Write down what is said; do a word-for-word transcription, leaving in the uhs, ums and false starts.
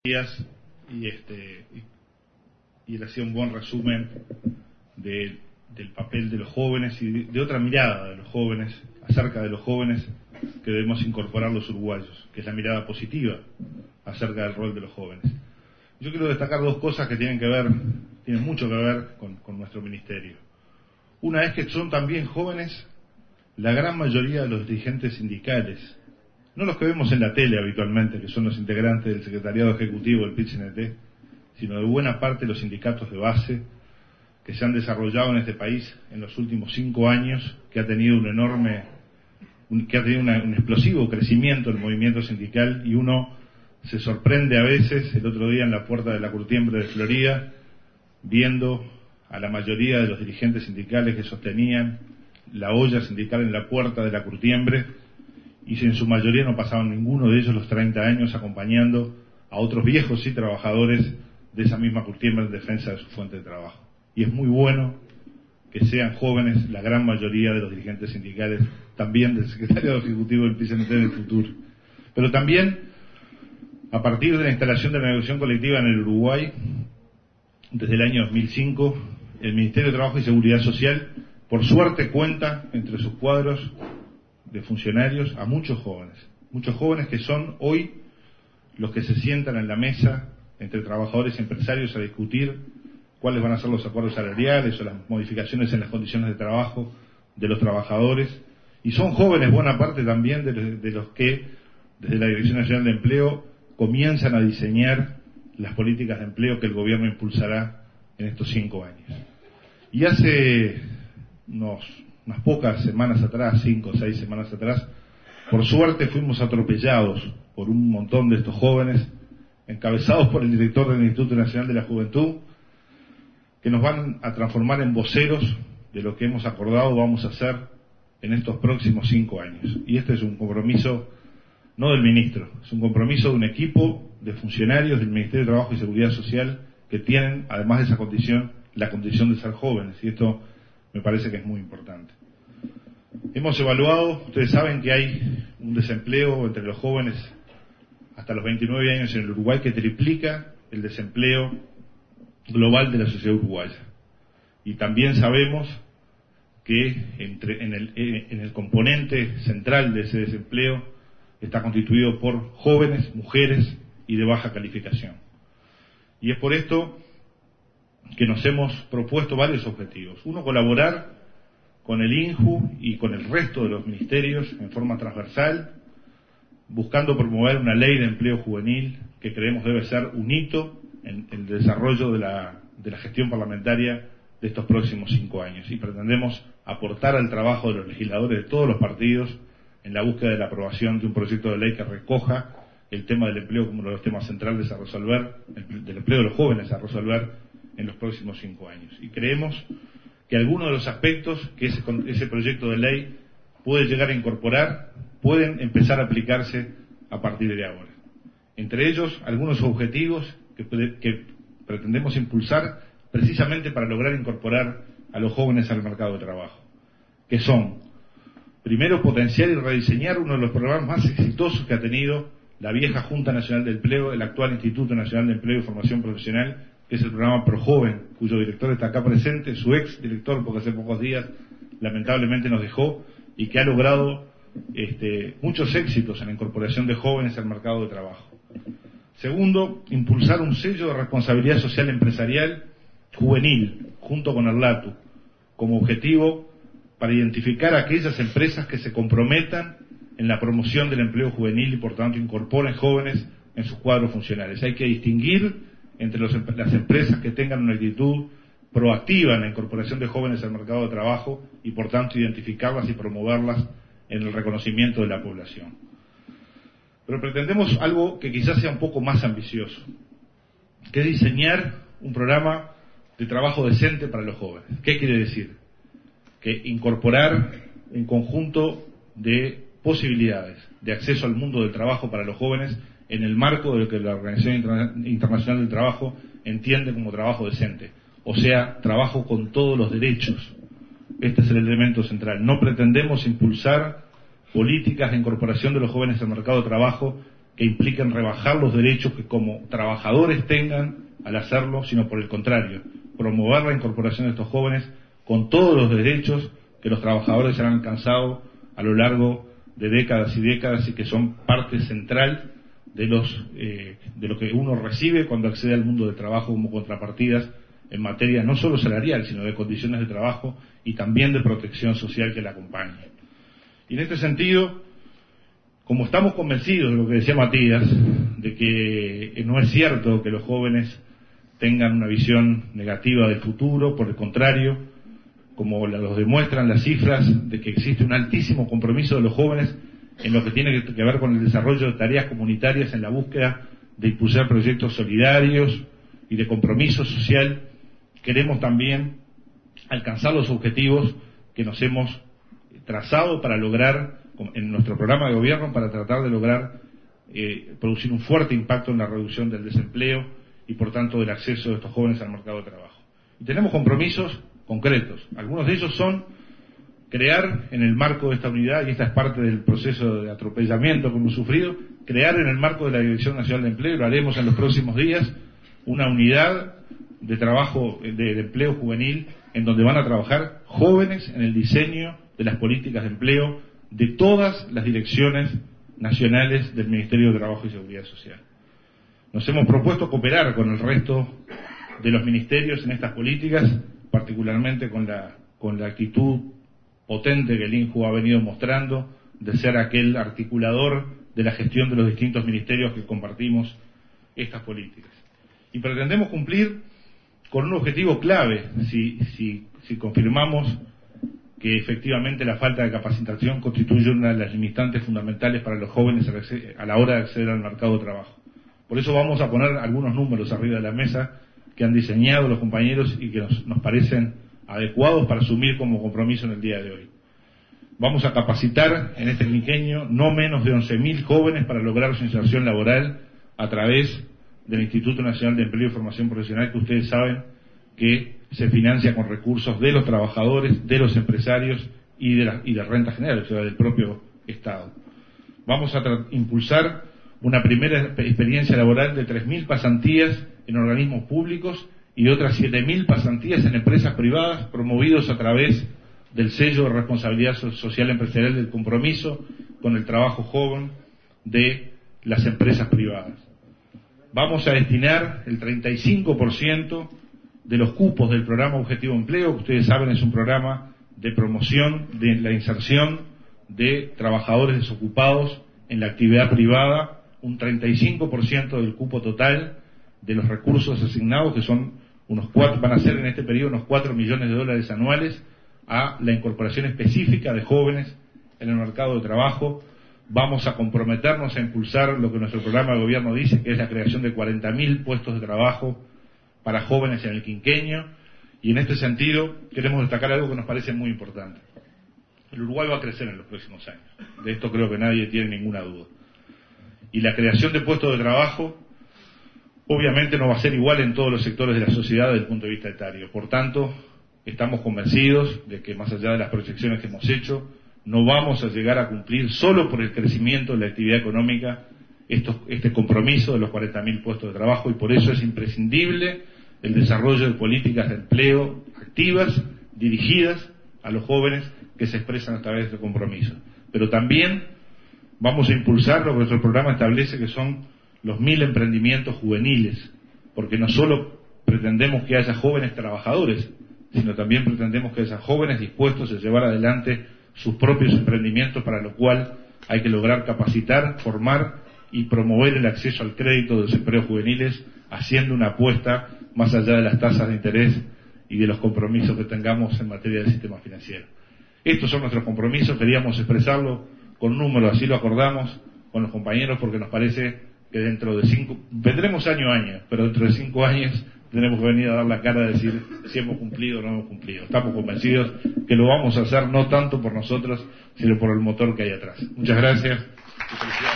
días y este y, y él hacía un buen resumen de, del papel de los jóvenes y de, de otra mirada de los jóvenes, acerca de los jóvenes que debemos incorporar los uruguayos, que es la mirada positiva acerca del rol de los jóvenes. Yo quiero destacar dos cosas que tienen que ver, tienen mucho que ver con, con nuestro ministerio. Una es que son también jóvenes la gran mayoría de los dirigentes sindicales, no los que vemos en la tele habitualmente, que son los integrantes del secretariado ejecutivo del P I T C N T, sino de buena parte de los sindicatos de base que se han desarrollado en este país en los últimos cinco años, que ha tenido un enorme, un, que ha tenido una, un explosivo crecimiento del movimiento sindical, y uno se sorprende a veces, el otro día en la puerta de la Curtiembre de Florida, viendo a la mayoría de los dirigentes sindicales que sostenían la olla sindical en la puerta de la Curtiembre, y en su mayoría no pasaban ninguno de ellos los treinta años acompañando a otros viejos y trabajadores de esa misma Curtiembre en defensa de su fuente de trabajo. Y es muy bueno que sean jóvenes la gran mayoría de los dirigentes sindicales, también del secretariado ejecutivo del P I C N T en el futuro. Pero también, a partir de la instalación de la negociación colectiva en el Uruguay, desde el año dos mil cinco, el Ministerio de Trabajo y Seguridad Social, por suerte, cuenta entre sus cuadros de funcionarios a muchos jóvenes, muchos jóvenes que son hoy los que se sientan en la mesa entre trabajadores y empresarios a discutir cuáles van a ser los acuerdos salariales o las modificaciones en las condiciones de trabajo de los trabajadores, y son jóvenes buena parte también de, de los que desde la Dirección Nacional de Empleo comienzan a diseñar las políticas de empleo que el gobierno impulsará en estos cinco años. Y hace unos unas pocas semanas atrás, cinco o seis semanas atrás, por suerte fuimos atropellados por un montón de estos jóvenes, encabezados por el director del Instituto Nacional de la Juventud, que nos van a transformar en voceros de lo que hemos acordado vamos a hacer en estos próximos cinco años. Y este es un compromiso no del ministro, es un compromiso de un equipo de funcionarios del Ministerio de Trabajo y Seguridad Social que tienen, además de esa condición, la condición de ser jóvenes, y esto me parece que es muy importante. Hemos evaluado, ustedes saben que hay un desempleo entre los jóvenes hasta los veintinueve años en el Uruguay que triplica el desempleo global de la sociedad uruguaya. Y también sabemos que entre, en, el, en el componente central de ese desempleo está constituido por jóvenes, mujeres y de baja calificación. Y es por esto que nos hemos propuesto varios objetivos. Uno, colaborar con el I N J U y con el resto de los ministerios en forma transversal, buscando promover una ley de empleo juvenil que creemos debe ser un hito en el desarrollo de la, de la gestión parlamentaria de estos próximos cinco años. Y pretendemos aportar al trabajo de los legisladores de todos los partidos en la búsqueda de la aprobación de un proyecto de ley que recoja el tema del empleo como uno de los temas centrales a resolver, el, del empleo de los jóvenes a resolver en los próximos cinco años. Y creemos que algunos de los aspectos que ese, ese proyecto de ley puede llegar a incorporar pueden empezar a aplicarse a partir de ahora. Entre ellos, algunos objetivos que, que pretendemos impulsar precisamente para lograr incorporar a los jóvenes al mercado de trabajo, que son, primero, potenciar y rediseñar uno de los programas más exitosos que ha tenido la vieja Junta Nacional del Empleo, el actual Instituto Nacional de Empleo y Formación Profesional, que es el programa ProJoven, cuyo director está acá presente, su ex director, porque hace pocos días lamentablemente nos dejó, y que ha logrado este, muchos éxitos en la incorporación de jóvenes al mercado de trabajo. Segundo, impulsar un sello de responsabilidad social empresarial juvenil, junto con el LATU, como objetivo para identificar a aquellas empresas que se comprometan en la promoción del empleo juvenil y por tanto incorporen jóvenes en sus cuadros funcionales. Hay que distinguir entre los, las empresas que tengan una actitud proactiva en la incorporación de jóvenes al mercado de trabajo y por tanto identificarlas y promoverlas en el reconocimiento de la población. Pero pretendemos algo que quizás sea un poco más ambicioso, que es diseñar un programa de trabajo decente para los jóvenes. ¿Qué quiere decir? Que incorporar un conjunto de posibilidades de acceso al mundo del trabajo para los jóvenes en el marco de lo que la Organización Internacional del Trabajo entiende como trabajo decente, o sea, trabajo con todos los derechos. Este es el elemento central. No pretendemos impulsar políticas de incorporación de los jóvenes al mercado de trabajo que impliquen rebajar los derechos que como trabajadores tengan al hacerlo, sino por el contrario, promover la incorporación de estos jóvenes con todos los derechos que los trabajadores han alcanzado a lo largo de décadas y décadas y que son parte central de los eh, de lo que uno recibe cuando accede al mundo del trabajo como contrapartidas en materia no solo salarial, sino de condiciones de trabajo y también de protección social que la acompaña. Y en este sentido, como estamos convencidos de lo que decía Matías, de que no es cierto que los jóvenes tengan una visión negativa del futuro, por el contrario, como los demuestran las cifras de que existe un altísimo compromiso de los jóvenes en lo que tiene que ver con el desarrollo de tareas comunitarias en la búsqueda de impulsar proyectos solidarios y de compromiso social, queremos también alcanzar los objetivos que nos hemos trazado para lograr en nuestro programa de gobierno, para tratar de lograr eh, producir un fuerte impacto en la reducción del desempleo y por tanto del acceso de estos jóvenes al mercado de trabajo. Y tenemos compromisos concretos. Algunos de ellos son crear en el marco de esta unidad, y esta es parte del proceso de atropellamiento que hemos sufrido, crear en el marco de la Dirección Nacional de Empleo, lo haremos en los próximos días, una unidad de trabajo de, de empleo juvenil en donde van a trabajar jóvenes en el diseño de las políticas de empleo de todas las direcciones nacionales del Ministerio de Trabajo y Seguridad Social. Nos hemos propuesto cooperar con el resto de los ministerios en estas políticas, particularmente con la, con la actitud potente que el INJU ha venido mostrando de ser aquel articulador de la gestión de los distintos ministerios que compartimos estas políticas. Y pretendemos cumplir con un objetivo clave, si, si, si confirmamos que efectivamente la falta de capacitación constituye una de las limitantes fundamentales para los jóvenes a la hora de acceder al mercado de trabajo. Por eso vamos a poner algunos números arriba de la mesa que han diseñado los compañeros y que nos, nos parecen adecuados para asumir como compromiso en el día de hoy. Vamos a capacitar en este quinquenio no menos de once mil jóvenes para lograr su inserción laboral a través del Instituto Nacional de Empleo y Formación Profesional, que ustedes saben que se financia con recursos de los trabajadores, de los empresarios y de, la, y de renta general, o sea, del propio Estado. Vamos a impulsar una primera experiencia laboral de tres mil pasantías en organismos públicos y de otras siete mil pasantías en empresas privadas, promovidos a través del sello de responsabilidad social empresarial del compromiso con el trabajo joven de las empresas privadas. Vamos a destinar el treinta y cinco por ciento de los cupos del programa Objetivo Empleo, que ustedes saben es un programa de promoción de la inserción de trabajadores desocupados en la actividad privada, un treinta y cinco por ciento del cupo total de los recursos asignados, que son unos cuatro, van a ser en este periodo unos cuatro millones de dólares anuales, a la incorporación específica de jóvenes en el mercado de trabajo. Vamos a comprometernos a impulsar lo que nuestro programa de gobierno dice, que es la creación de cuarenta mil puestos de trabajo para jóvenes en el quinquenio, y en este sentido queremos destacar algo que nos parece muy importante. El Uruguay va a crecer en los próximos años, de esto creo que nadie tiene ninguna duda. Y la creación de puestos de trabajo obviamente no va a ser igual en todos los sectores de la sociedad desde el punto de vista etario. Por tanto, estamos convencidos de que más allá de las proyecciones que hemos hecho, no vamos a llegar a cumplir solo por el crecimiento de la actividad económica estos, este compromiso de los cuarenta mil puestos de trabajo, y por eso es imprescindible el desarrollo de políticas de empleo activas, dirigidas a los jóvenes que se expresan a través de compromiso. Pero también vamos a impulsar lo que nuestro programa establece, que son los mil emprendimientos juveniles, porque no solo pretendemos que haya jóvenes trabajadores, sino también pretendemos que haya jóvenes dispuestos a llevar adelante sus propios emprendimientos, para lo cual hay que lograr capacitar, formar y promover el acceso al crédito de los empleos juveniles, haciendo una apuesta más allá de las tasas de interés y de los compromisos que tengamos en materia del sistema financiero. Estos son nuestros compromisos, queríamos expresarlo con números, así lo acordamos con los compañeros, porque nos parece que dentro de cinco, vendremos año a año, pero dentro de cinco años tenemos que venir a dar la cara a decir si hemos cumplido o no hemos cumplido. Estamos convencidos que lo vamos a hacer no tanto por nosotros, sino por el motor que hay atrás. Muchas gracias.